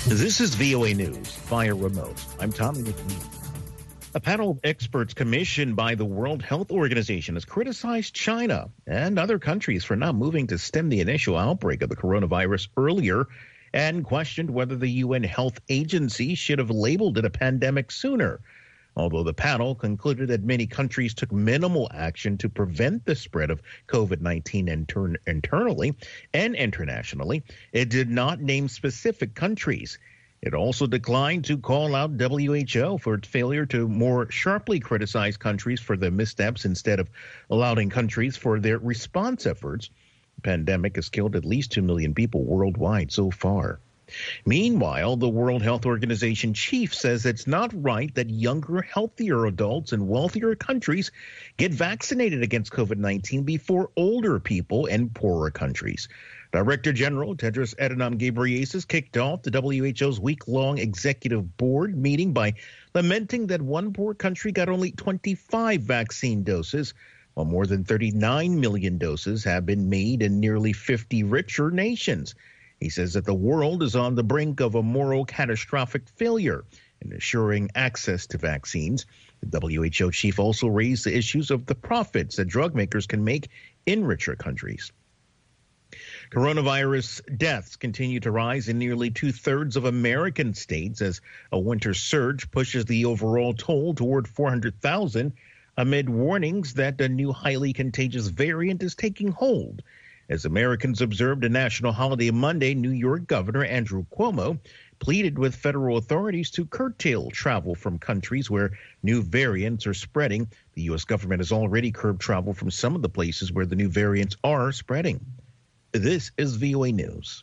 This is VOA News via remote. I'm Tommy McNeil. A panel of experts commissioned by the World Health Organization has criticized China and other countries for not moving to stem the initial outbreak of the coronavirus earlier and questioned whether the UN Health Agency should have labeled it a pandemic sooner. Although the panel concluded that many countries took minimal action to prevent the spread of COVID-19 internally and internationally, it did not name specific countries. It also declined to call out WHO for its failure to more sharply criticize countries for their missteps instead of allowing countries for their response efforts. The pandemic has killed at least 2 million people worldwide so far. Meanwhile, the World Health Organization chief says it's not right that younger, healthier adults in wealthier countries get vaccinated against COVID-19 before older people in poorer countries. Director General Tedros Adhanom Ghebreyesus kicked off the WHO's week-long executive board meeting by lamenting that one poor country got only 25 vaccine doses, while more than 39 million doses have been made in nearly 50 richer nations. He says that the world is on the brink of a moral catastrophic failure in assuring access to vaccines. The WHO chief also raised the issues of the profits that drug makers can make in richer countries. Coronavirus deaths continue to rise in nearly two-thirds of American states as a winter surge pushes the overall toll toward 400,000 amid warnings that a new highly contagious variant is taking hold. As Americans observed a national holiday Monday, New York Governor Andrew Cuomo pleaded with federal authorities to curtail travel from countries where new variants are spreading. The U.S. government has already curbed travel from some of the places where the new variants are spreading. This is VOA News.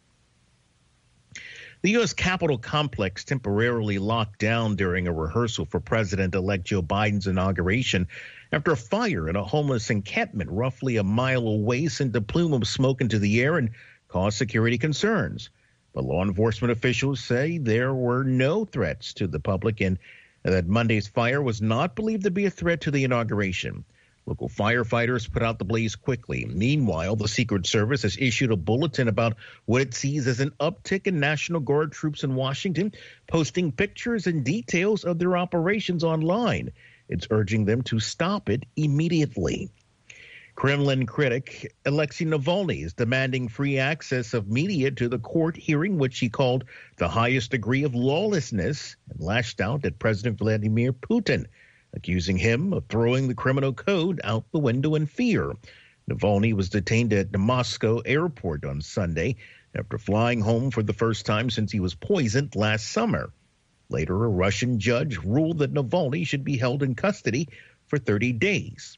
The U.S. Capitol complex temporarily locked down during a rehearsal for President-elect Joe Biden's inauguration after a fire in a homeless encampment roughly a mile away sent a plume of smoke into the air and caused security concerns. But law enforcement officials say there were no threats to the public and that Monday's fire was not believed to be a threat to the inauguration. Local firefighters put out the blaze quickly. Meanwhile, the Secret Service has issued a bulletin about what it sees as an uptick in National Guard troops in Washington, posting pictures and details of their operations online. It's urging them to stop it immediately. Kremlin critic Alexei Navalny is demanding free access of media to the court hearing, which he called the highest degree of lawlessness, and lashed out at President Vladimir Putin, accusing him of throwing the criminal code out the window in fear. Navalny was detained at the Moscow airport on Sunday after flying home for the first time since he was poisoned last summer. Later, a Russian judge ruled that Navalny should be held in custody for 30 days.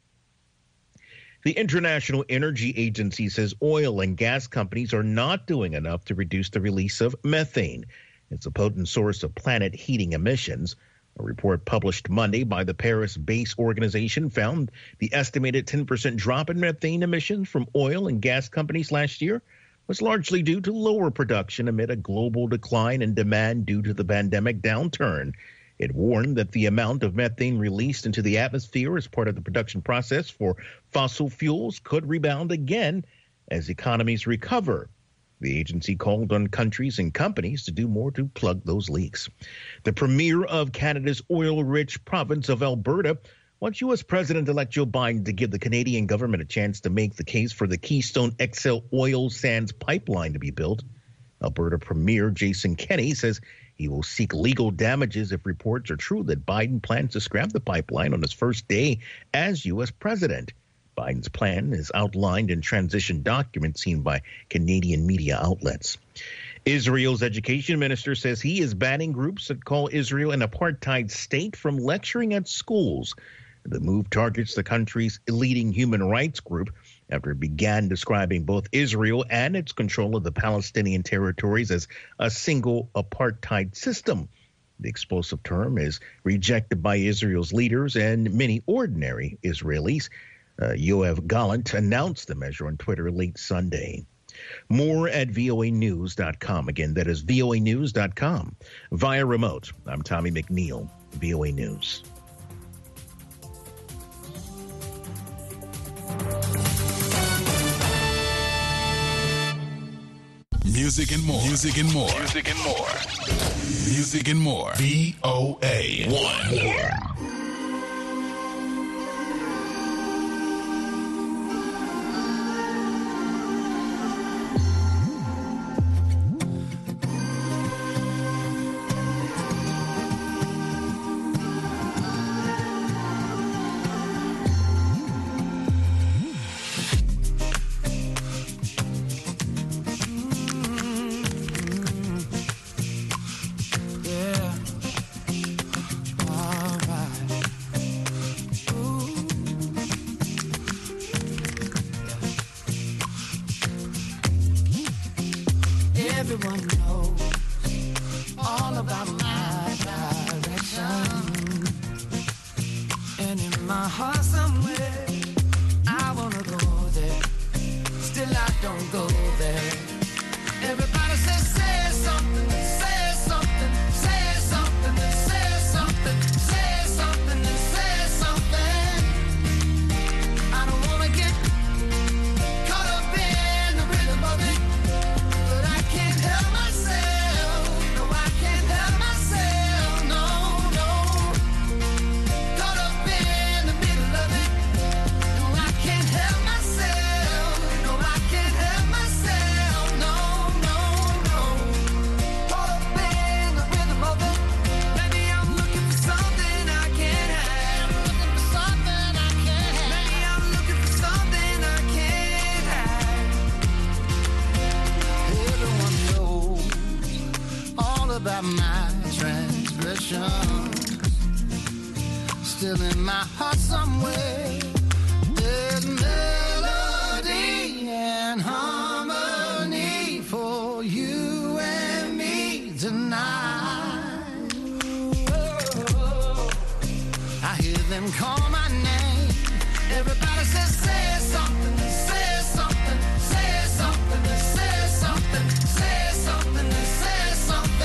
The International Energy Agency says oil and gas companies are not doing enough to reduce the release of methane. It's a potent source of planet heating emissions. A report published Monday by the Paris-based organization found the estimated 10% drop in methane emissions from oil and gas companies last year was largely due to lower production amid a global decline in demand due to the pandemic downturn. It warned that the amount of methane released into the atmosphere as part of the production process for fossil fuels could rebound again as economies recover. The agency called on countries and companies to do more to plug those leaks. The premier of Canada's oil-rich province of Alberta wants U.S. President-elect Joe Biden to give the Canadian government a chance to make the case for the Keystone XL oil sands pipeline to be built. Alberta Premier Jason Kenney says he will seek legal damages if reports are true that Biden plans to scrap the pipeline on his first day as U.S. president. Biden's plan is outlined in transition documents seen by Canadian media outlets. Israel's education minister says he is banning groups that call Israel an apartheid state from lecturing at schools. The move targets the country's leading human rights group after it began describing both Israel and its control of the Palestinian territories as a single apartheid system. The explosive term is rejected by Israel's leaders and many ordinary Israelis. Yoav Gallant announced the measure on Twitter late Sunday. More at voanews.com. Again, that is voanews.com. Via remote, I'm Tommy McNeil, VOA News. Music and more. Music and more. Music and more. Music and more. VOA 1. Everyone knows all about my direction, and in my heart somewhere I wanna go there, still I don't go there. Everybody says say something, say something, say something, say something, say something, say something. I don't wanna get caught up in the rhythm of it. About my transgressions, still in my heart somewhere there's melody and harmony for you and me tonight. Oh, I hear them call my name. Everybody says say something, say something, say something, say something, say something, say something.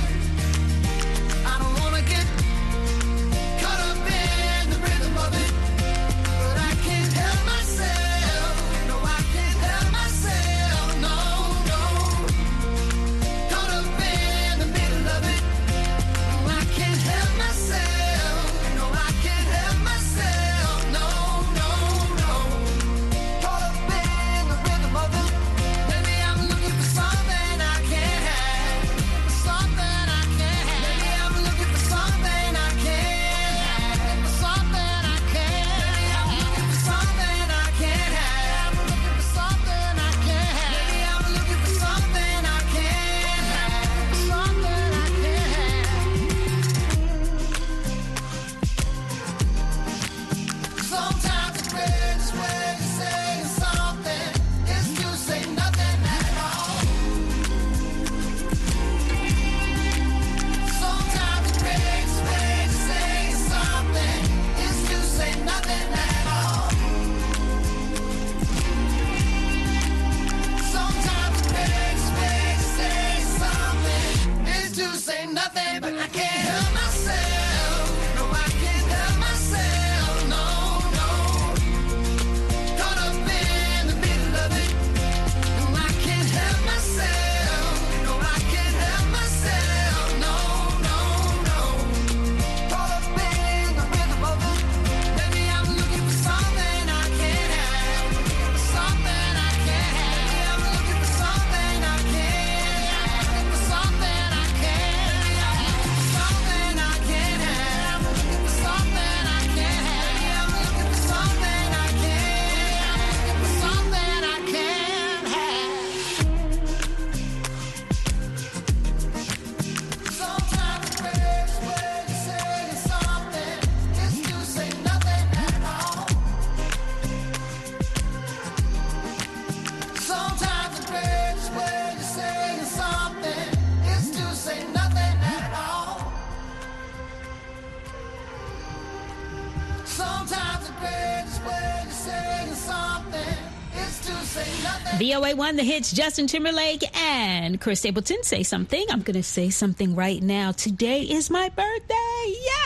VOA1, The Hits, Justin Timberlake and Chris Stapleton. Say something. I'm going to say something right now. Today is my birthday.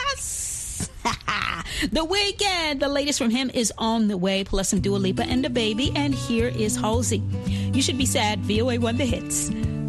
Yes! The Weeknd. The latest from him is on the way, plus some Dua Lipa and DaBaby. And here is Halsey. You should be sad. VOA1, The Hits.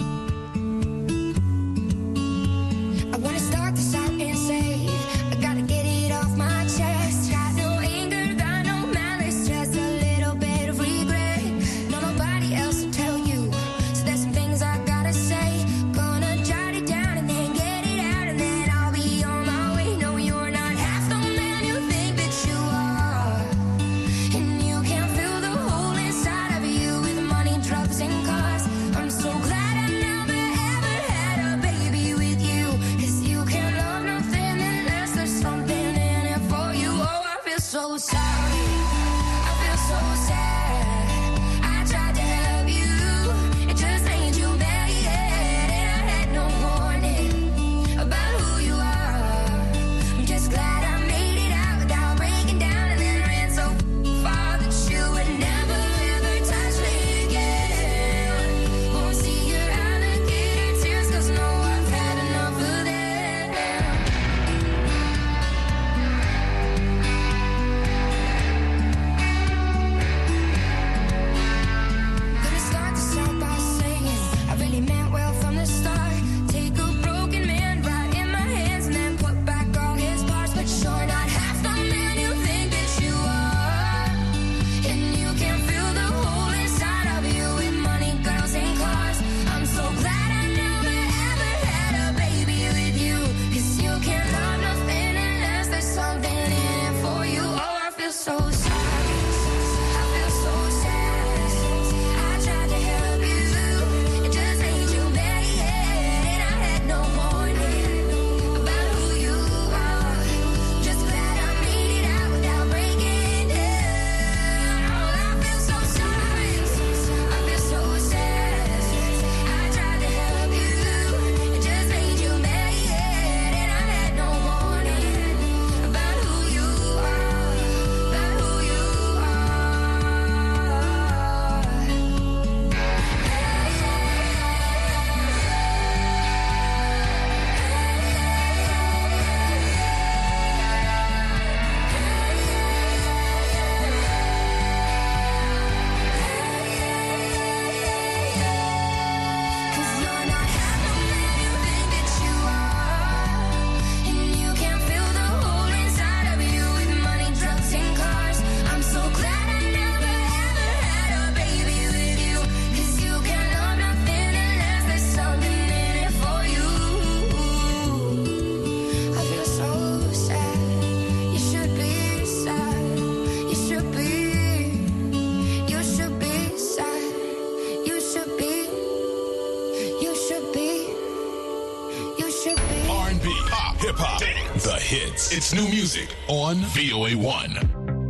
hip hop. The hits. It's new music on VOA1.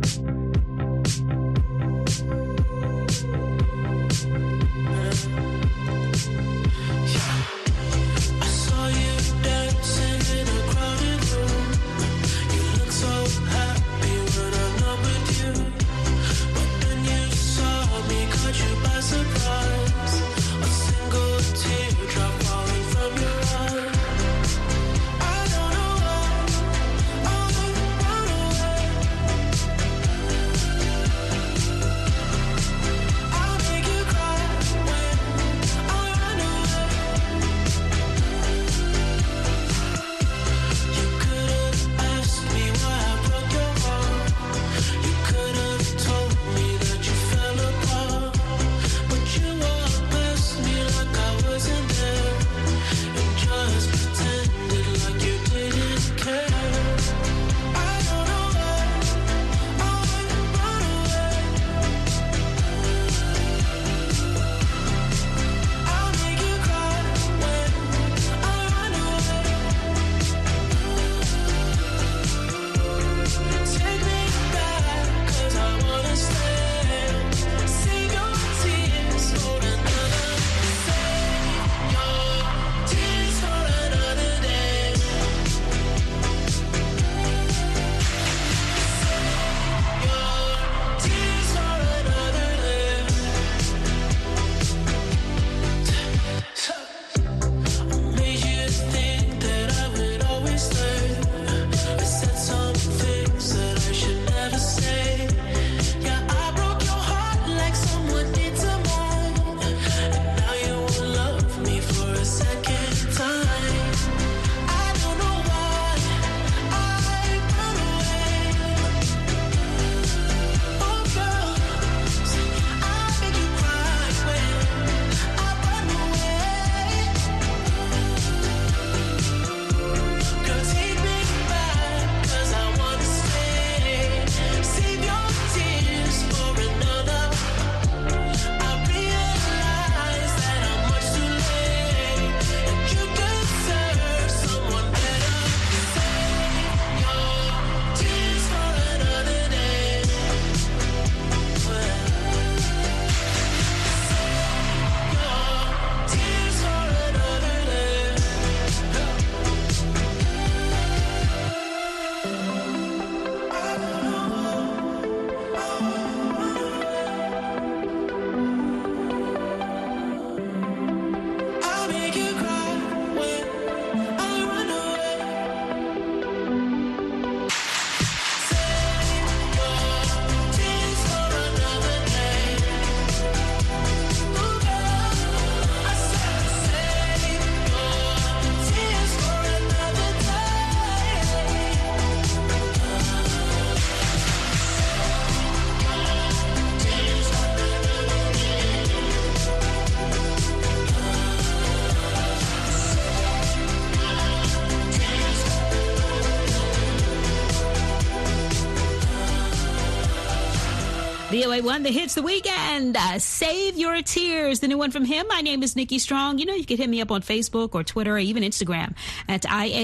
VOA1, the hits, the weekend. Save Your Tears, the new one from him. My name is Nikki Strong. You know, you can hit me up on Facebook or Twitter or even Instagram at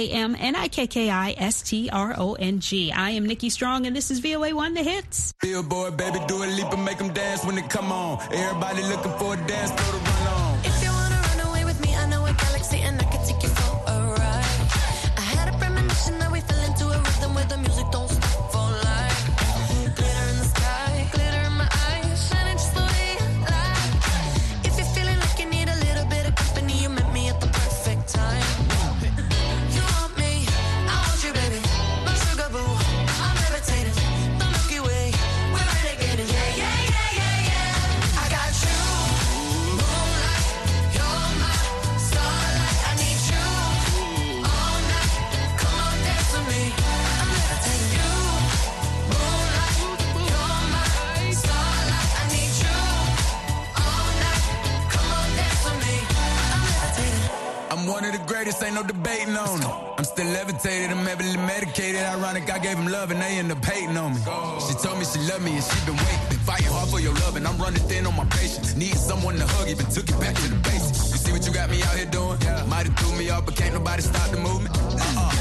IAMNIKKISTRONG. I am Nikki Strong, and this is VOA1, the hits. Billboard, baby, do a leap and make them dance when they come on. Everybody looking for a dance, throw the run on. If you wanna run away with me, I know a galaxy and I can take you for a ride. I had a premonition that we fell into a rhythm where the music don't stop for life. Glitter in the sky, glitter in my eyes, shining just the way you like. If you're feeling like you need a little bit of company, you met me at the perfect time. You want me, I want you, baby. My sugar boo, I'm levitating. The Milky Way, we're renegading. Yeah, yeah, yeah, yeah, yeah. I got you, moonlight, you're my starlight. I need you all night. Come on, dance with me. I'm levitating. You, moonlight, you're my starlight. I need you all night. Come on, dance with me. I'm levitating. I'm one of the greatest, ain't no debating on it. I'm still levitated, I'm heavily medicated. Ironic, I gave him love and they end up hating on me. She told me she loved me and she been waiting. Been fighting hard for your love and I'm running thin on my patience. Need someone to hug, even took it back to the basics. You see what you got me out here doing? Might have threw me off, but can't nobody stop the movement. Let's go.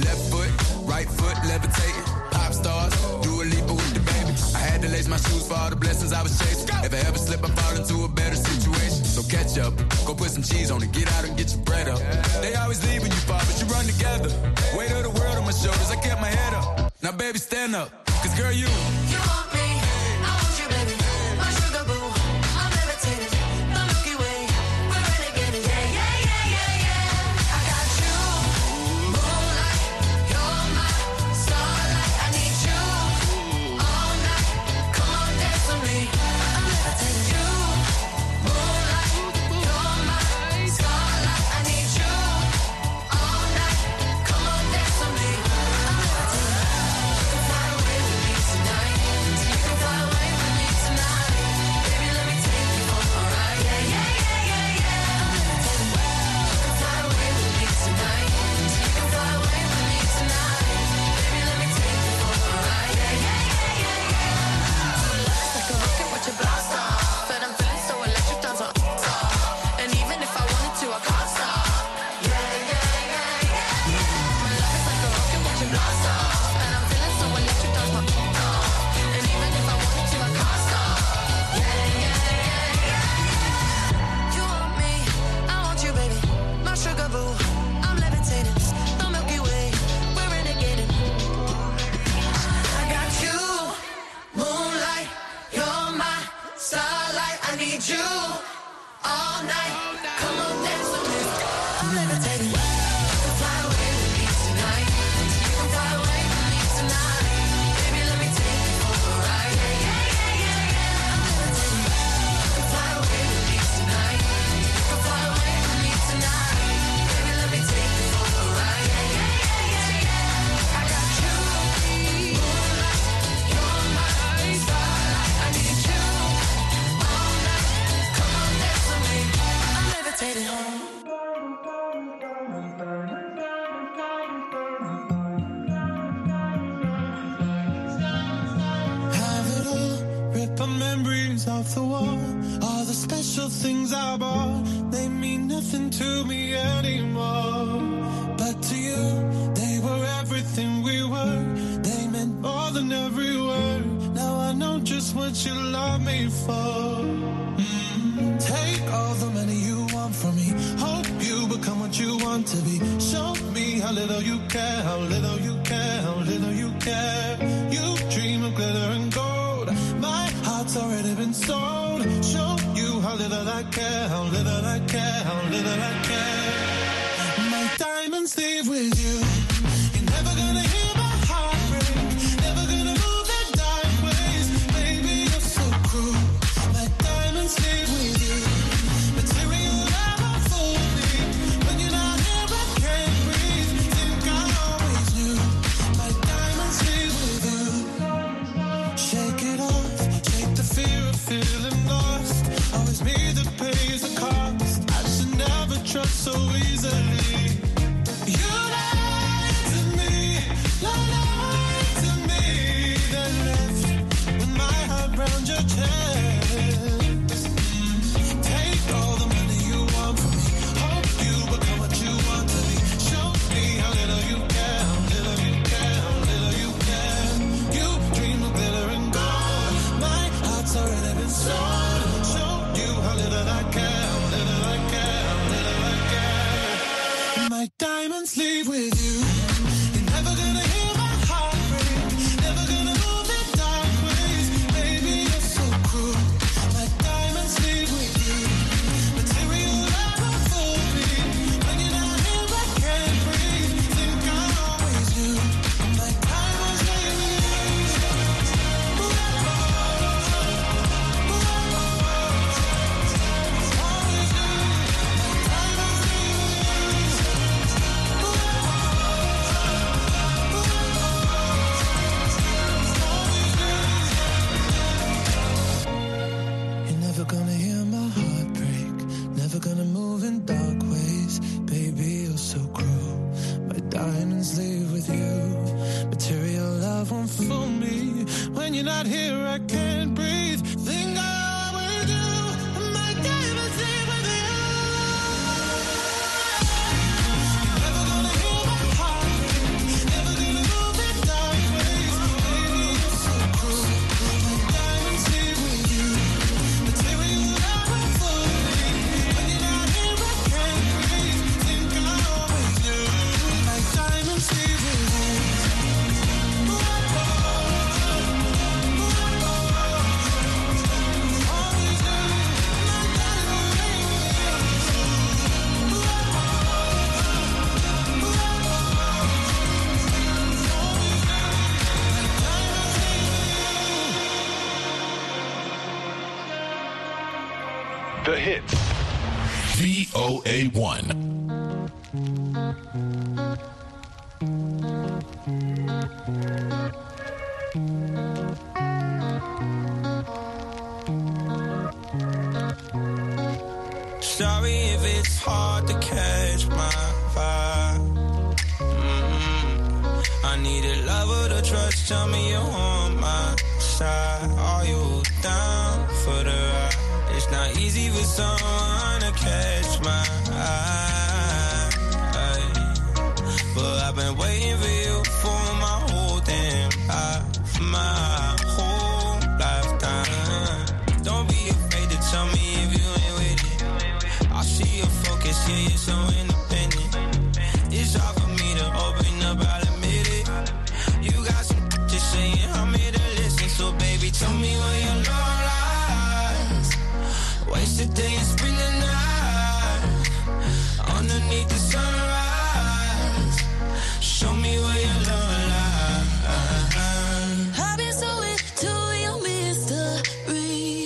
Left foot, right foot, levitating. Pop stars, do a leap with the baby. I had to lace my shoes for all the blessings I was chasing. If I ever slip, I fall into a better situation. So catch up, go put some cheese on it, get out and get your bread up. They always leave when you fall, but you run together. Weight of the world on my shoulders, I kept my head up. Now baby, stand up, cause girl, you want me, I want you, baby. My sugar boo, I'm levitating. The Milky Way, we're renegading. Yeah, yeah, yeah, yeah, yeah. I got you, moonlight, you're my starlight. I need you all night. Come on, dance with me. I'm levitating. You, moonlight, you're my starlight. I need you all night. Come on, dance with me. I'm levitating. Fly away with me tonight. You can fly away with me tonight. Baby, let me take you for a ride. Yeah, yeah, yeah, yeah, yeah. I'm levitating. You can fly away with me tonight. You can fly away with me tonight. Baby, let me take you for a ride. Yeah, yeah, yeah, yeah, yeah. Like a rocket, watch it blast off. But I'm feeling so electric, dance on. And even if I wanted to, I can't stop. Yeah, yeah, yeah, yeah. My love is like a rocket, watch it blast off. And I'm feeling so electric, dance my. And even if I wanted to, I can't stop. Yeah, yeah, yeah, yeah. You want me, I want you, baby. My sugar boo, I'm levitating. The Milky Way, we're renegading. I got you, moonlight, you're my starlight. I need you all night. Come on, dance with me. I'm levitating. You can fly away with me tonight. You can fly away with me tonight. Baby, let me take you for a ride. Yeah, yeah, yeah, yeah, yeah. I'm levitating. You can fly away with me tonight. You can fly away with me tonight. Baby, let me take you for a ride. Yeah, yeah, yeah, yeah, yeah. I got you, moonlight, you're my starlight. I need you all night. Come on, dance with me. I'm levitating. Have it all, rip our memories off the wall. All the special things I bought, they mean nothing to me anymore. But to you, they were everything we were. They meant more than every word. Now I know just what you love me for. Take all the money you want from me. Hope you become what you want to be. Show me how little you care, how little you care, how little you care. You dream of glitter and gold. My heart's already been sold. Show you how little I care, how little I care, how little I care. My diamonds leave with you. You're never gonna hear my heart break. Never gonna move in dark ways. Baby, you're so cruel. My diamonds leave with you. Material never fooled me. When you're not here, I can't breathe. Think I always knew. My diamonds leave with you. Shake it off. Shake the fear of feeling lost. Always me that pays the cost. I should never trust so easily. You lied to me. Lied to me. Then left with my heart round your chest. Take all the money you want from me. Hope you become what you want to be. Show me how little you care, how little you care, how little you care. You dream of glitter and gold. My heart's already been sold. Show you how little I care, how little I care, how little I care. My diamonds leave with you. You're never gonna hear my heart break. Never gonna move in dark ways. Baby, you're so cruel. My diamonds leave with you. Material never fooled me. When you're not here, I can't breathe. Think I always knew. My diamonds leave with you. Always knew. My diamonds leave with you. You're never gonna hear my heart break. Never gonna move in dark ways. Baby, you're so cruel. My diamonds leave with you. Material love won't fool me. When you're not here, I can't breathe. Think I always do. My diamonds leave with you. You're never gonna hear my heart break. hits. VOA1. Sorry if it's hard to catch my vibe. I need a lover to trust. Tell me you're on my side. Are you down for the ride? It's not easy for someone to catch my eye. But I've been waiting for you for my whole damn life. My whole lifetime. Don't be afraid to tell me if you ain't with it. I see your focus, yeah, you're so independent. It's hard for me to open up, I'll admit it. You got some just saying, I'm here to listen. So baby, tell me where your love lies. Waste the day and spend the night underneath the sunrise. Show me where your love lies. I've been so into your mystery.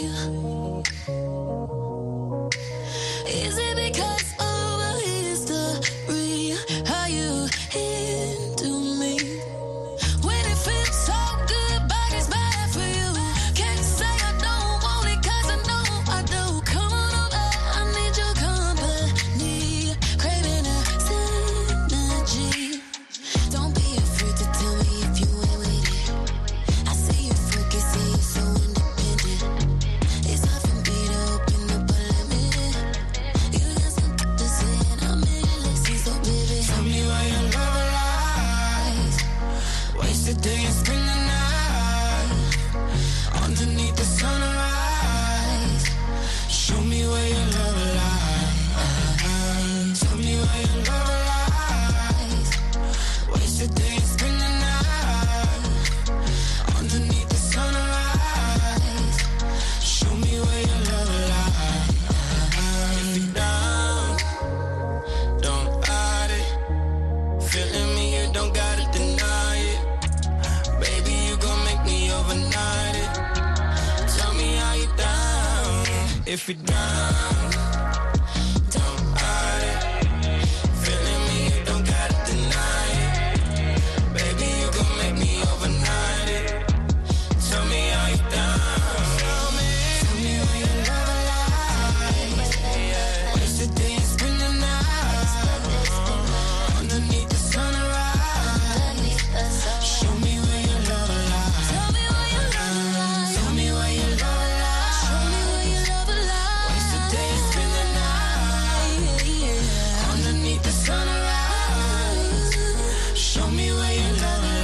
Is it because of a history? Are you into me? When it feels so good, but it's bad for you. Can't say I don't want it, cause I know I do. Come on over, I need your company. Craving a synergy. Don't be afraid to tell me if you ain't with it. I see you focus, see you so independent. It's hard for me to open up a limit. You got something to say and I'm here to listen. So baby, Tell me where your love lies. Waste the day and spend the night underneath the sunrise. Show me where your love lies. Tell me where your love lies. Waste the day and spend the night underneath the sunrise. Show me where your love lies. If you're down, don't hide it. Feeling me, you don't gotta deny it. Baby, you gon' make me overnight it. Tell me how you down. If you're down, don't hide it. Feeling me, you don't gotta deny it. Baby, you gon' make me overnight it. Tell me how you down. Tell me where your love lies. Waste the day and spend the night underneath the sunrise. Show me where your love lies. tell me where your love lies. Tell me where your love lies. Show me where your love lies. Waste the day and spend the night underneath the sunrise. Show me where your love lies.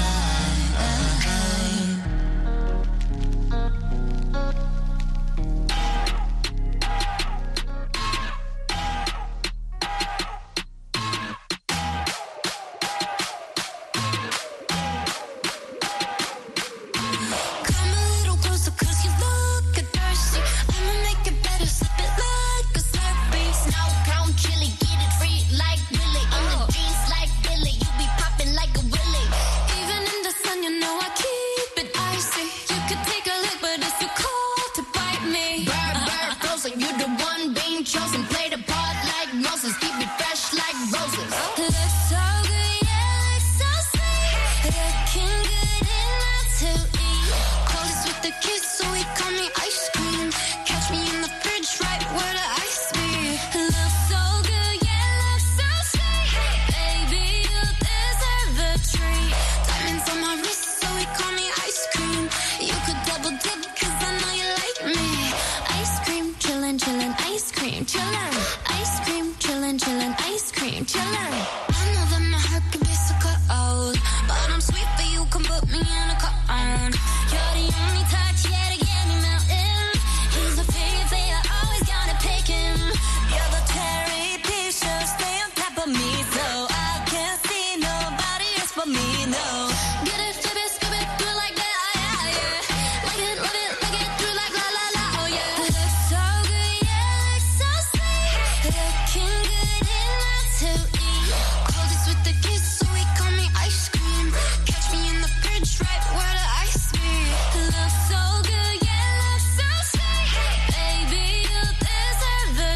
Come a little closer, cause you look thirsty. I'ma make it better, slip it like a Slurpee. Snowcone chili, get it free like Willy. On the jeans like Billy, you be popping like a Willy. Even in the sun, you know I keep it icy. You could take a lick, but it's too cold to bite me. Bird, frozen, you the one being chosen. Play the part like Moses, keep it fresh like roses. Looks so good, yeah, looks so sweet. Looking good enough to eat. Coldest with the kiss, so he call me ice cream. Catch me in the fridge, right where the ice be. Looks so good, yeah, looks so sweet. Baby, you deserve a treat. Diamonds on my wrist, so he call me ice cream. You could double dip, cause I know you like me. Ice cream, chillin', chillin', ice cream, chillin'. Ice cream, chillin', chillin', ice cream, chillin'. I know that my heart could be so cold, but I'm sweet for you, come put me in a cone. You're the only touch, yeah, to get me melting. He's a favorite, I always gotta pick him. You're the cherry Pisha, stay on top of me, so I can't see nobody else but me, no. Get it, flip it, skip it, do it like that, yeah, yeah. Like it, love it, like it, do it like la la la, oh yeah. Looks so good, yeah, looks so sweet. Looking good enough to eat. Coldest with the kiss, so he call me ice cream. Catch me in the fridge, right where the ice be. Looks so good, yeah, looks so sweet. Baby, you deserve a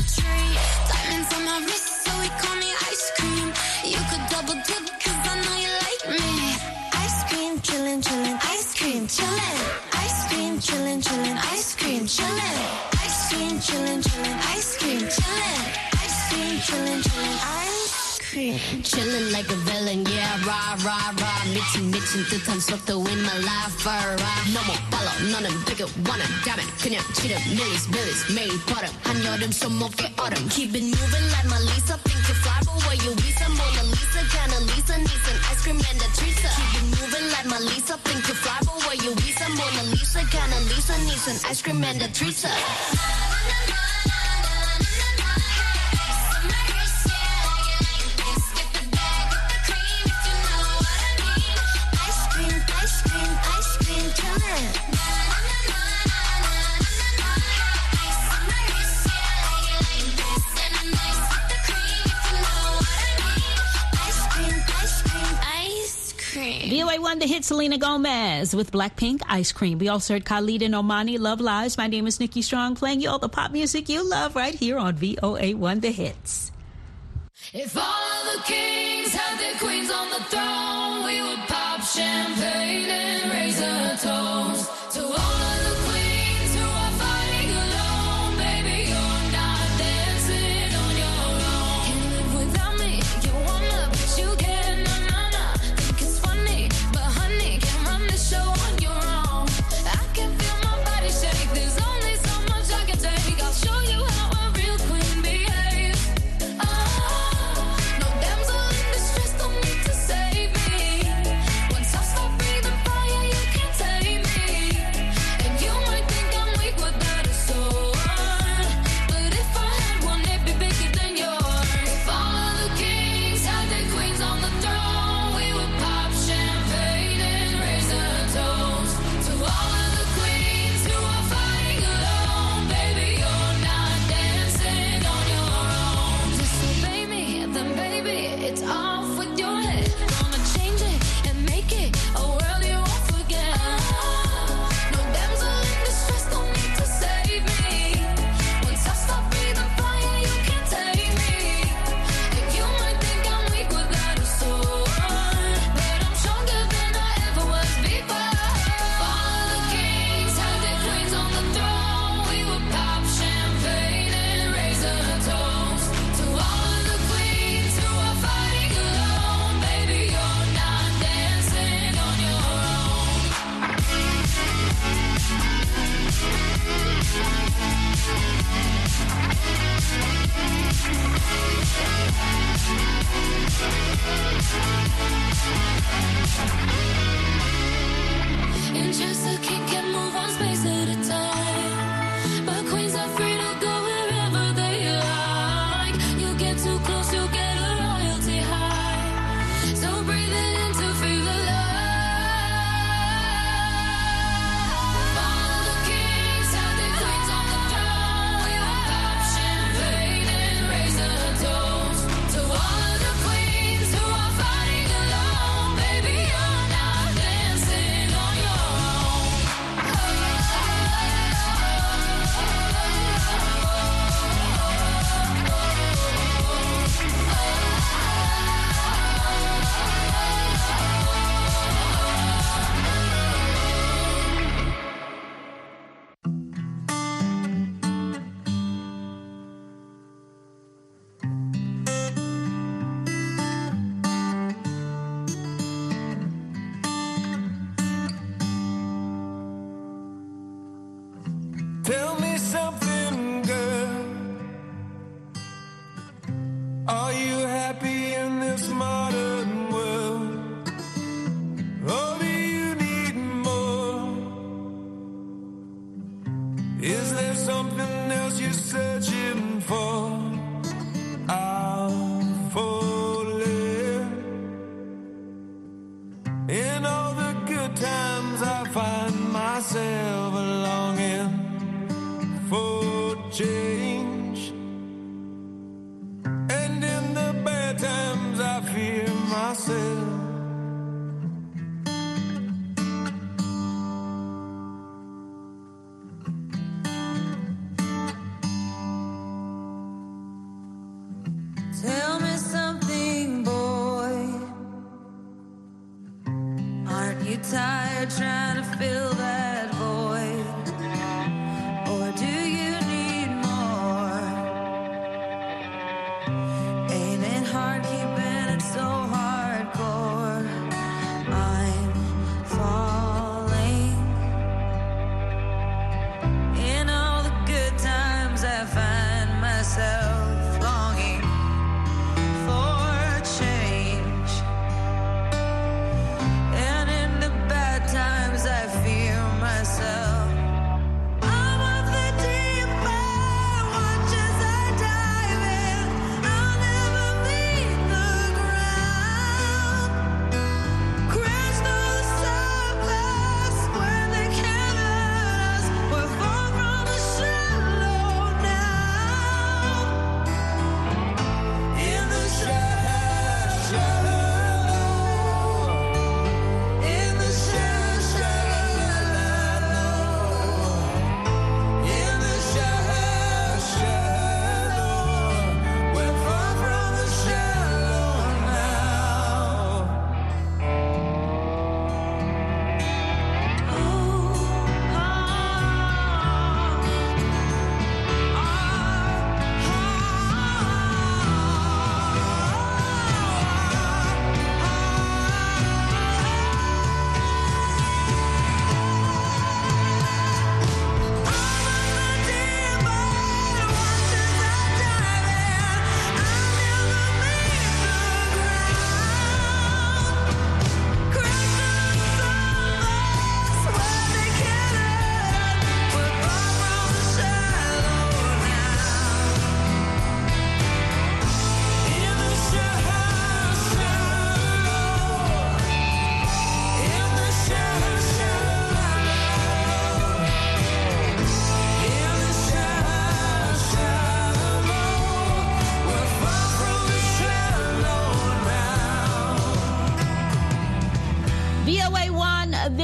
chillin', chillin', ice cream. Chillin' like a villain, yeah, rah, rah, rah. 미친 듯한 속도 in my life, No more follow, 너는 bigger, wanna damn it. 그냥 치름, millies, 매일 버릇. 한여름 손목에 얼음. Keep it moving like my Lisa. Think you fly, but where you Visa? Mona Lisa, kinda Lisa, needs an ice cream and a Teresa. Keep it moving like my Lisa. Think you fly, but where you Visa? Mona Lisa, kinda Lisa, needs an ice cream and a Teresa. VOA1 The Hit, Selena Gomez with Blackpink, Ice Cream. We also heard Khalid and Omani, Love Lives. My name is Nikki Strong, playing you all the pop music you love right here on VOA1 The Hits. If all the kings had their queens on the throne, we would pop champagne and raise a toast to all of the queens who are fighting alone. Baby, you're not dancing on your own. Can't live without me. You wanna, but you can't. Na. Think it's funny, but honey, can't run the show on your own. I can feel my body shake. There's only so much I can take. I'll show you how a real queen behaves. No damsel in distress, don't need to save me. Once I stop breathing fire, you can't tame me. And you might think I'm weak without a sword, but if I had one, it'd be bigger than yours. If all of the kings had their queens on the throne, we would pop champagne and raise a toast to all of the queens who are fighting alone. Baby, you're not dancing on your own. Disobey me, then baby, it's off with your head. Gonna change it and make it a world you won't forget. No damsel in distress, don't need to save me. Once I stop breathing fire, you can't take me. And you might think I'm weak without a sword, but I'm stronger than I ever was before. All the kings had their queens on the throne. We would pop champagne and raise a toast to all of the queens who are fighting alone. Baby, you're not dancing on your own. And just a king can move one space at a time, but queens are free to go wherever they like. You get too close, you get a royalty high. So breathe in to feel alive. All the kings had their queens on the throne. We would pop champagne and raise a toast to all of the queens who are fighting alone. Baby, you're not dancing on your own. Tell me something, girl. Are you happy in this modern world? Or do you need more? Is there something else you're searching for? I'll falling. In all the good times I find myself longing for change, and in the bad times I fear myself. Tell me something, boy. Aren't you tired trying to fill that void? Or do you need more?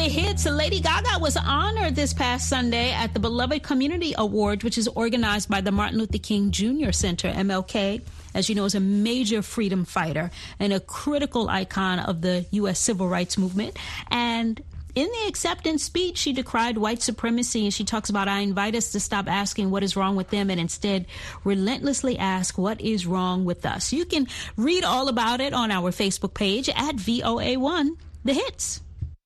hits. Lady Gaga was honored this past Sunday at the Beloved Community Award, which is organized by the Martin Luther King Jr. Center. MLK, as you know, is a major freedom fighter and a critical icon of the U.S. civil rights movement. And in the acceptance speech, she decried white supremacy, and she talks about, I invite us to stop asking what is wrong with them and instead relentlessly ask what is wrong with us. You can read all about it on our Facebook page at VOA1 The Hits.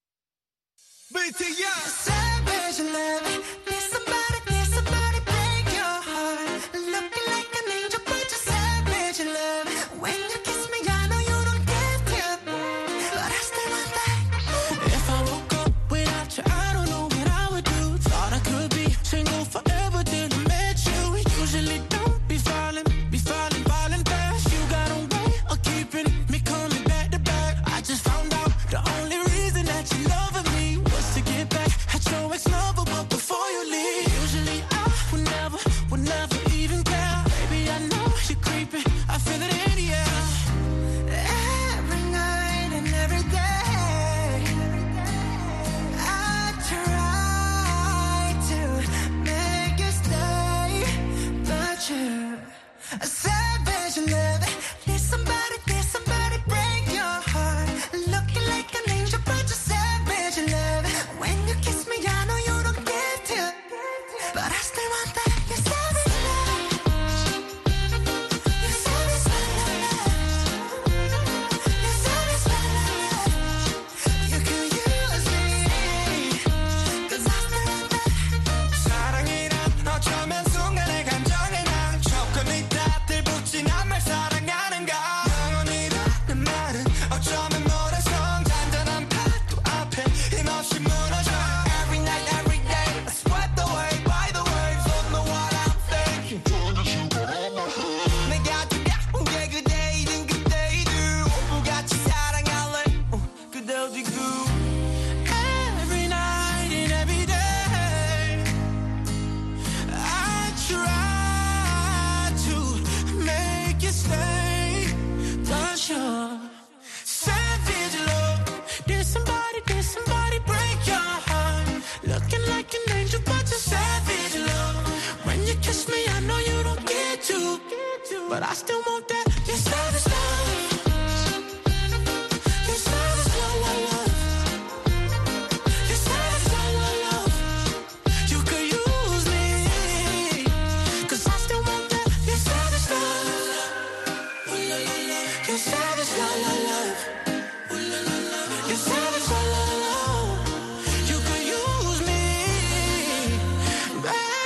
But I still want that. Your savage love. Your savage love, love. Your savage love, love. You could use me, 'cause I still want that. Your savage love. Your savage love, love. Your savage love, love. You could use me, babe.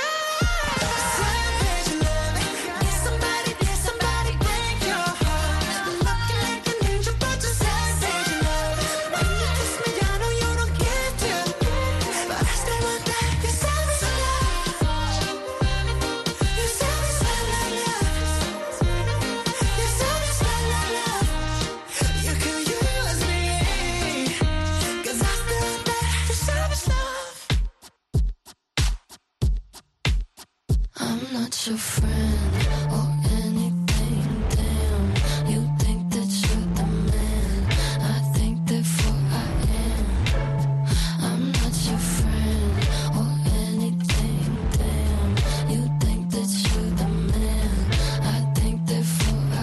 Your friend or anything, damn. You think that you're the man. I think therefore I am. I'm not your friend or anything, damn. You think that you're the man. I think therefore I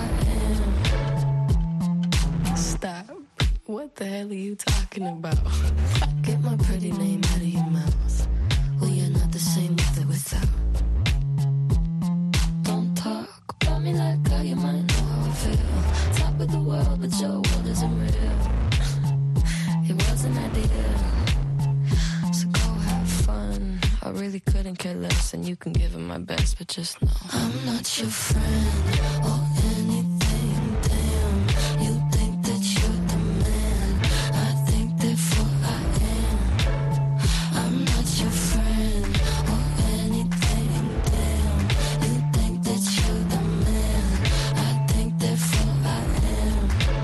am. Stop. What the hell are you talking about? Get my pretty name out of your mouth. Well, you're not the same with it without. Me like how you might know how I feel. Top of the world, but your world isn't real. It wasn't ideal. So go have fun. I really couldn't care less, and you can give it my best, but just know I'm not your friend or anything, damn. You think that you're the man. I think therefore I am. I'm not your friend or anything, damn. You think that you're the man. I think therefore I am.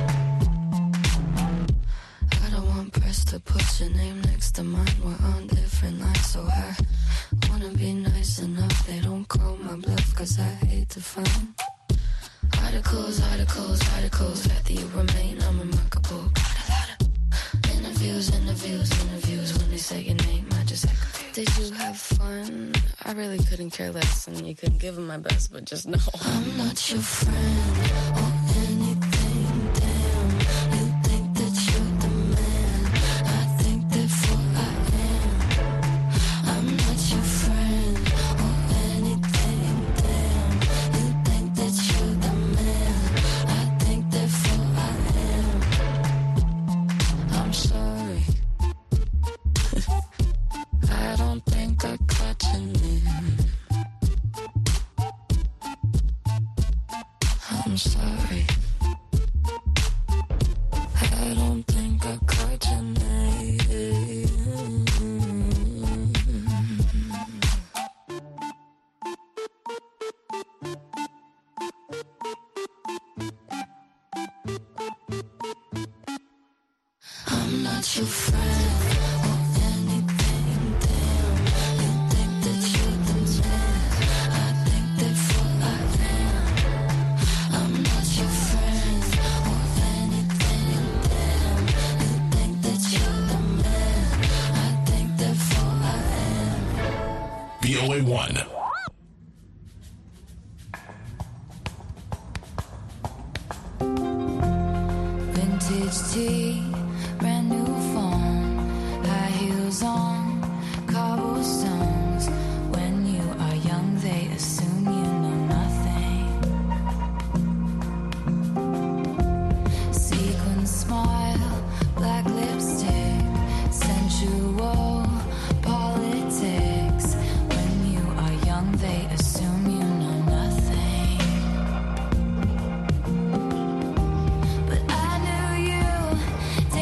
I don't want press to put your name next to mine. We're on different lines, so I wanna be nice enough. They don't call my bluff, 'cause I hate to find articles, articles, articles that you remain unremarkable. Got a lot of interviews Interviews. When they say your name, I just act confused. Did you have fun? I really couldn't care less, and you couldn't give them my best, but just know I'm not your friend or anything. Damn, you think that you're the man. I think therefore I am. I'm not your friend or anything. Damn, you think that you're the man. I think therefore I am. I'm sorry. I don't think I caught your name. I'm sorry. I don't think I caught your name. I'm not your friend or anything. Damn, you think that you're the man. I think therefore I am. I'm not your friend or anything. Damn, you think that you're the man. I think therefore I am. VOA1. Vintage tea, brand new phone, high heels on, cobblestones. When you are young, they assume you know nothing. Sequin smile, black lipstick, sensual politics. When you are young, they assume you know nothing. But I knew you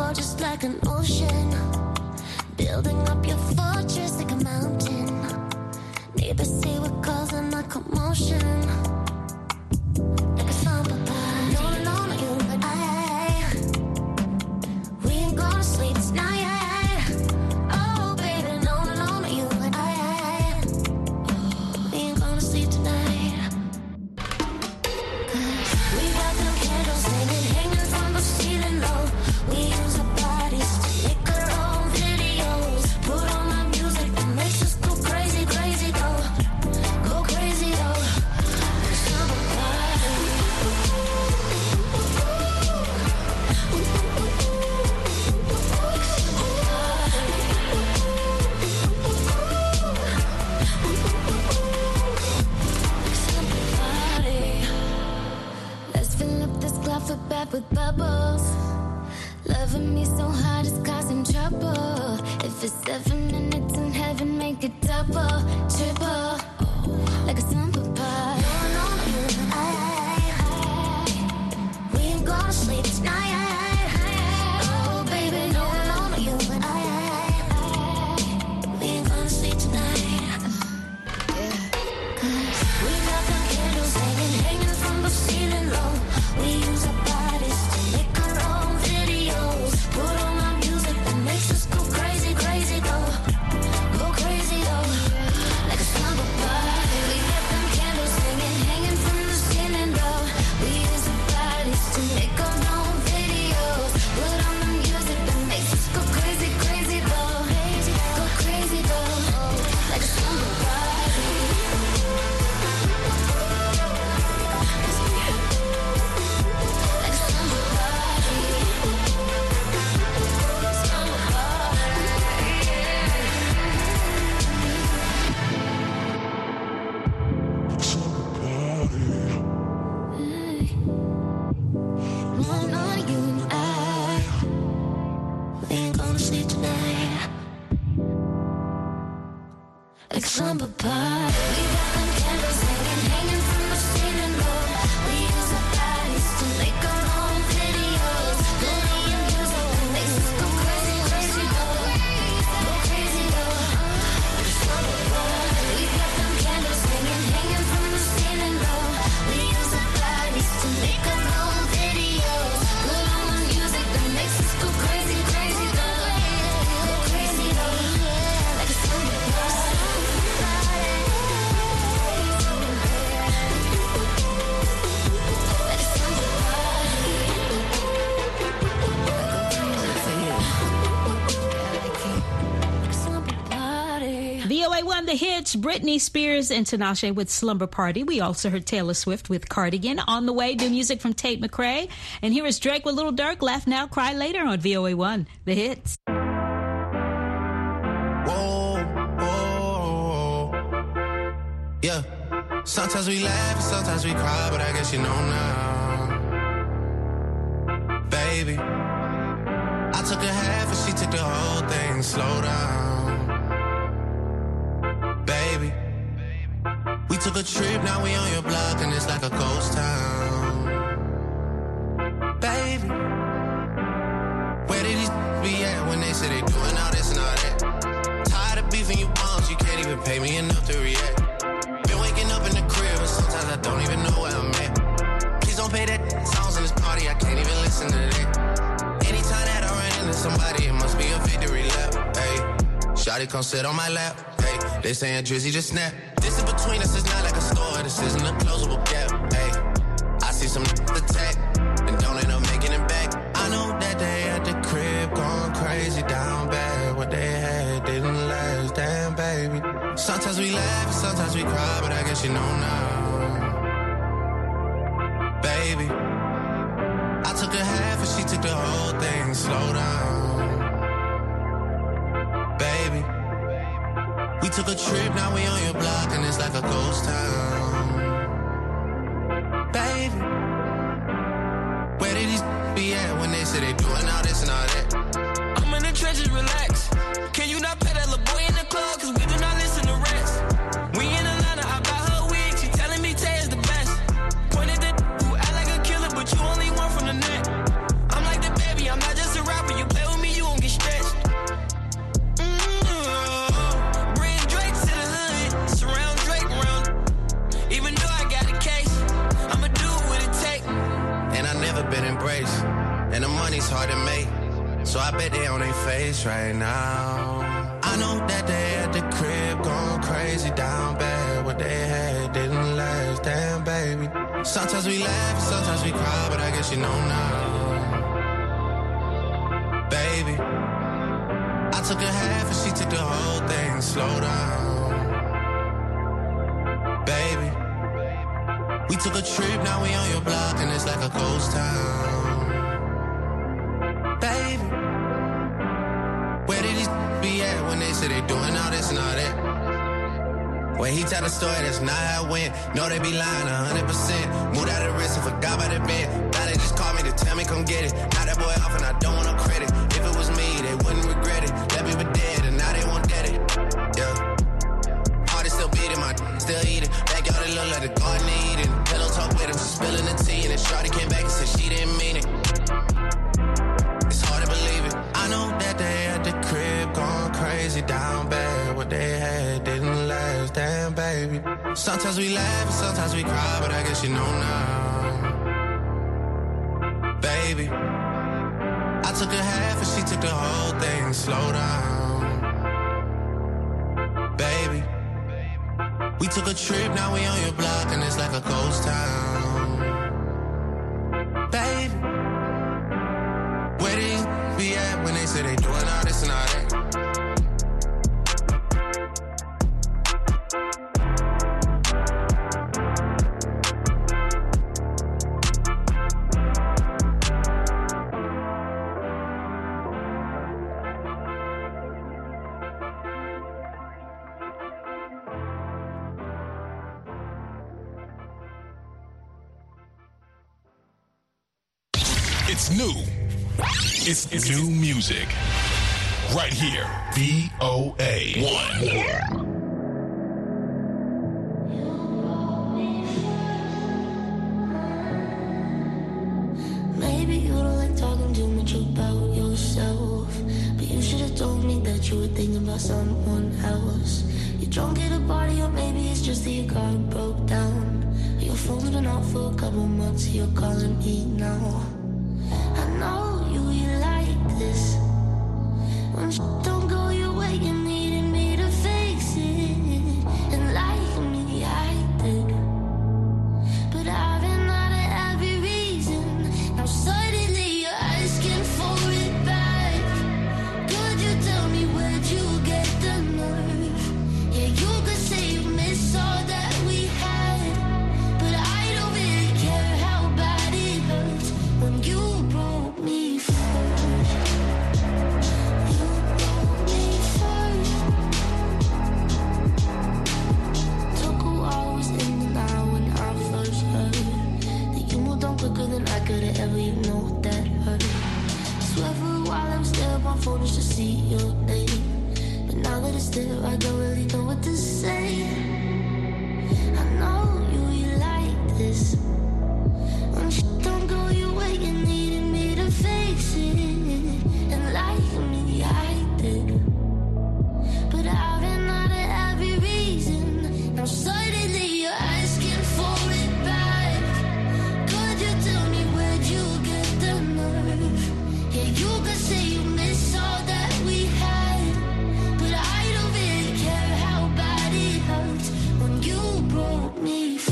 floor just like an ocean. Building up your fortress like a mountain. Neighbors say we're causing a commotion. Like a slumber party. No, no, no, you and I. We ain't gonna sleep tonight. Oh, baby, no, no, no, you and I. We ain't gonna sleep tonight. 'Cause we got them candles hanging from the ceiling low. We use our bodies to make our own videos. Put on the music that makes us go crazy, crazy though. Go crazy though. Summer party. Summer party. Let's fill up this closet bag with bubbles. Loving me so hard it's causing trouble. If it's 7 minutes in heaven, make it double, triple, like a summer party. No, no, you and I. We ain't gonna sleep tonight. Oh, baby, no, no, you and I. We ain't gonna sleep tonight. 'Cause we got them candles hanging from the ceiling low. We use our bodies to make our own videos. Put on the music that makes us go crazy, crazy though. Go crazy though. Like a slumber party. We got them candles hanging from the ceiling low. We use our bodies to make our own videos. Put on the music that makes us go crazy, crazy though. Go crazy though. Like a slumber party. Like a slumber party. Slumber party. No, no, you and I. We ain't gonna sleep tonight. Like slumber party. We got them candles hanging from the ceiling low. We use our bodies to make our own videos. Put on the music that makes us go crazy, crazy though. Go crazy though. Like a slumber party. We got them candles hanging from the ceiling low. We use our bodies to make our own videos. Put on the music that makes us go crazy, crazy though. Go crazy though. Like a slumber party. Like a slumber party. Slumber party. VOA1 The Hits, Britney Spears and Tinashe with Slumber Party. We also heard Taylor Swift with Cardigan. On the way, new music from Tate McRae. And here is Drake with Little Dirk, Laugh Now, Cry Later on VOA1 The Hits. Whoa, whoa, yeah. Sometimes we laugh and sometimes we cry, but I guess you know now, baby. I took a half and she took the whole thing. Slow down, baby. We took a trip, now we on your block and it's like a ghost town, baby. Where did these be at when they say they doing all this and all that? Tired of beefing you bums, you can't even pay me enough to react. Been waking up in the crib and sometimes I don't even know where I'm at. Please don't play that songs in this party, I can't even listen to that. Anytime that I run into somebody, it must be a victory lap. Hey, shawty come sit on my lap. Hey, they saying Drizzy just snap. This in between us is not like a store, this isn't a closable gap. Hey, I see some attack and don't end up making it back. I know that they at the crib going crazy down bad. What they had didn't last, damn baby. Sometimes we laugh and sometimes we cry, but I guess you know now, baby. I took a half and she took the whole thing. Slow down, baby. We took a trip, now we on your block and it's like a ghost town, baby. Where did these be at when they say they doing all this and all that? I'm in the trenches, relax. Can you not pet that little boy in the club? Cause we do not listen to rest. We in Atlanta, I buy her wig. She telling me Tay is the best. Pointed the who act like a killer, but you only one from the net. I'm like the baby, I'm not just a rapper. You play So I bet they on their face right now. I know that they at the crib going crazy down bad. What they had didn't last, damn baby. Sometimes we laugh and sometimes we cry, but I guess you know now. Baby, I took a half and she took the whole thing. Slow down, baby. We took a trip, now we on your block and it's like a ghost town. Baby, where did these be at when they say they doing all this and all that? When he tell the story, that's not how it went. No, they be lying 100%. Moved out of the risk and forgot about the bed. Now they just call me to tell me come get it. Now that boy off and I don't want no credit. If it was me, they wouldn't regret it. Left me for dead and now they won't get it. Yeah. Heart is still beating, my still eating. Backyard it look like the garden of Eden. Pillow talk with him, spilling the tea. And then shorty came back and said she didn't mean it. It's hard to believe it. I know that they at the crib going crazy down bad. What they had didn't last, damn baby. Sometimes we laugh and sometimes we cry, but I guess you know now. Baby, I took a half and she took the whole thing. Slow down, baby. We took a trip, now we on your block and it's like a ghost town. Baby, where they be at when they say they doing all this and all that? It's new. It's new music. Right here. VOA1. Maybe you don't like talking too much about yourself, but you should have told me that you were thinking about someone else. You're drunk at a party, or maybe it's just that your car broke down. Your phone's been out for a couple months, you're calling me now. I know you like this. When shit don't go your way, you needed me to fix it. And like me, I did. But I've been out of every reason. Now suddenly you're asking for it back. Could you tell me where'd you get the nerve? Yeah, you could say you miss all that we had, but I don't really care how bad it hurts when you broke me first. You broke me first. Took a while, was in the now when I first heard that you moved on quicker than I could have ever, you know that hurt. Swear for a while I was there on my phone just to see your name, but now that it's there I don't really know what to say. I know you like this. When shit don't go your way, you needed me to fix it. And like me, I did. But I've been out of every reason. Now suddenly you're asking for it back. Could you tell me where'd you get the nerve? Yeah, you could say you miss all that we had, but I don't really care how bad it hurts when you broke me first.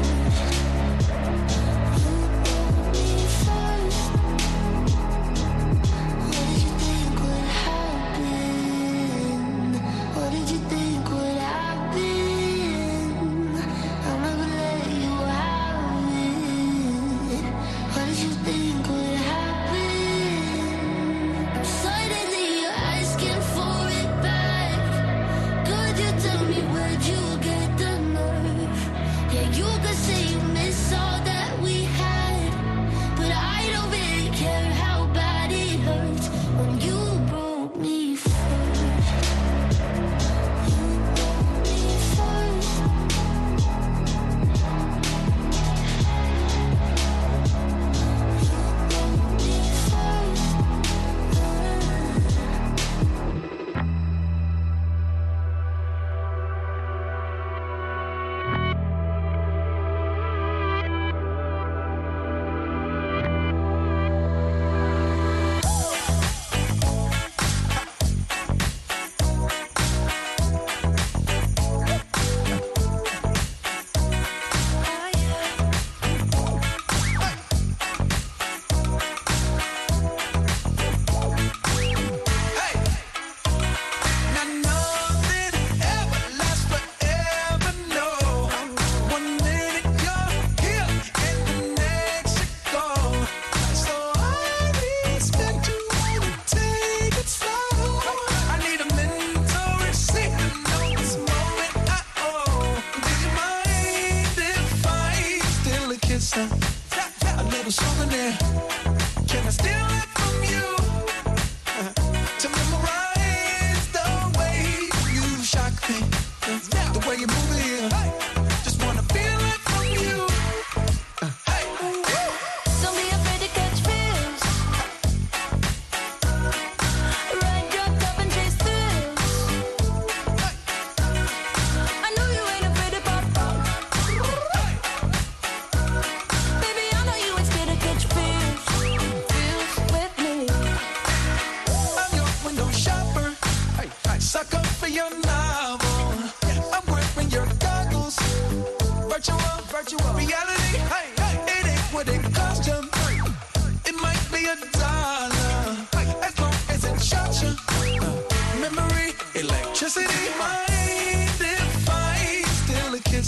You broke me first. What did you think would happen? What did you think would happen? I'll never let you have it. What did you think would happen?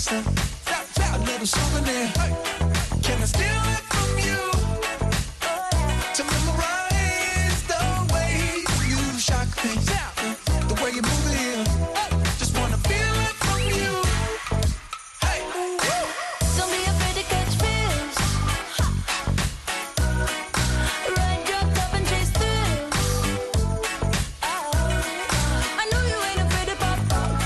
answer. A little souvenir. Can I steal it from you? To memorize the way you shock me, the way you move it here. Just wanna feel it from you. Hey, Don't be afraid to catch fish. Ride drugged up and chase thrills. I know you ain't afraid to pop up.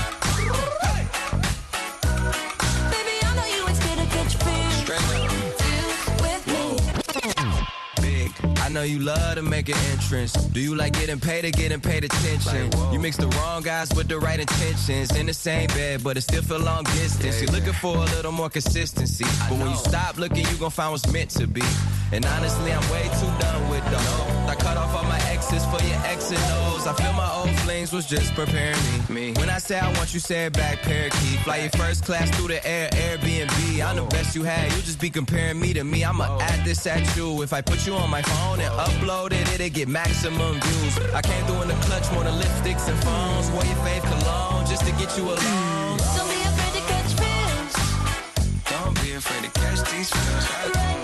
Baby, I know you ain't scared to catch fish. Deal with me. Big. I know you love to make an entrance. Do you like getting paid or getting paid attention? You mix the wrong guys with the right intentions. In the same bed, but it still feel long distance. You're looking for a little more consistency. But when you stop looking, you gon' find what's meant to be. And honestly, I'm way too done with those. I cut off all my exes for your X and O's. I feel my old flings was just preparing me. When I say I want you, say it back, parakeet. Fly your first class through the air, Airbnb. I'm the best you had, you just be comparing me to me. I'ma add this at you. If I put you on my phone and upload it, it'll get maximum views. I came through in the clutch, more than lipsticks and phones. Wore your fave cologne just to get you alone. Don't be afraid to catch fish. Don't be afraid to catch these feels. Ride